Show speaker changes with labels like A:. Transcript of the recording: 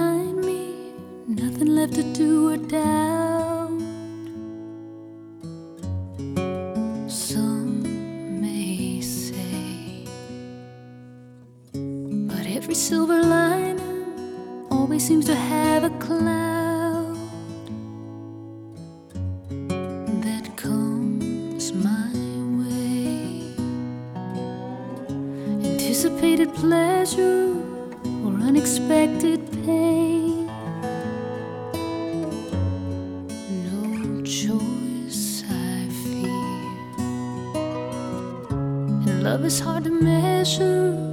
A: behind me, nothing left to do or doubt. Some may say, but every silver lining always seems to have a cloud that comes my way. Anticipated pleasure or unexpected pain, no choice I fear, and love is hard to measure